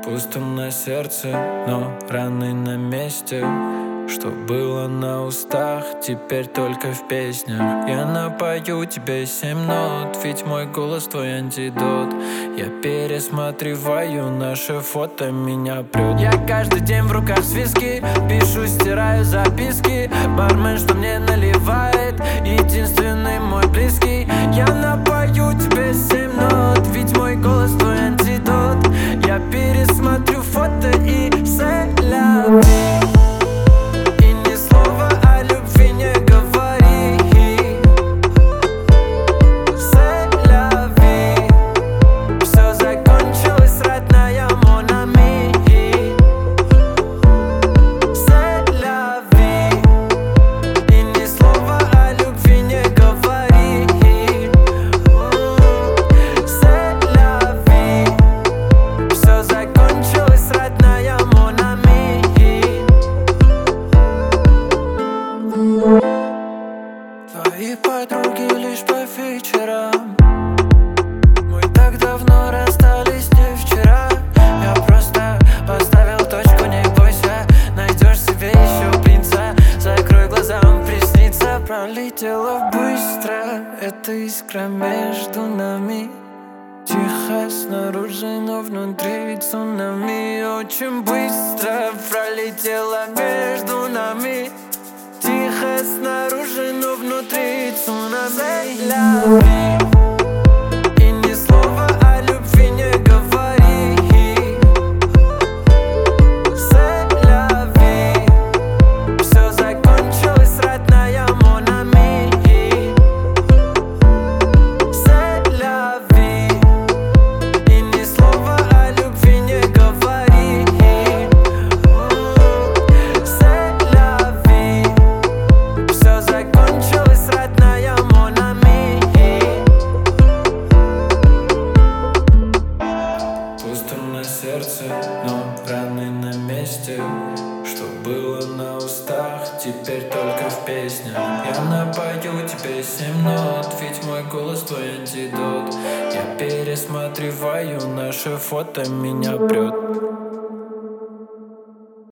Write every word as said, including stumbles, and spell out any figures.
Пусто на сердце, но раны на месте. Что было на устах, теперь только в песнях. Я напою тебе семь нот, ведь мой голос твой антидот. Я пересматриваю наше фото, меня прет. Я каждый день в руках с виски, пишу, стираю записки. Бармен, что мне наливает, единственный мой близкий. Я напою тебе семь нот, ведь мой голос твой антидот. Я пересмотрю фото и селяви. Твои подруги лишь по вечерам. Мы так давно расстались не вчера. Я просто поставил точку, не бойся. Найдешь себе еще принца. Закрой глаза, он приснится. Пролетела быстро эта искра между нами. Тихо снаружи, но внутри цунами. Очень быстро пролетела между нами. Тихо снаружи, но внутри цунами. И ни слова о любви не говори. Селяви. Все закончилось, родная Монами. Селяви. И ни слова о любви не говори. Селяви. Все закончилось, родная Монами. Пусто на сердце, но раны на месте. Что было на устах, теперь только в песнях. Я напою тебе семь нот, ведь мой голос твой антидот. Я пересматриваю наше фото, меня прет.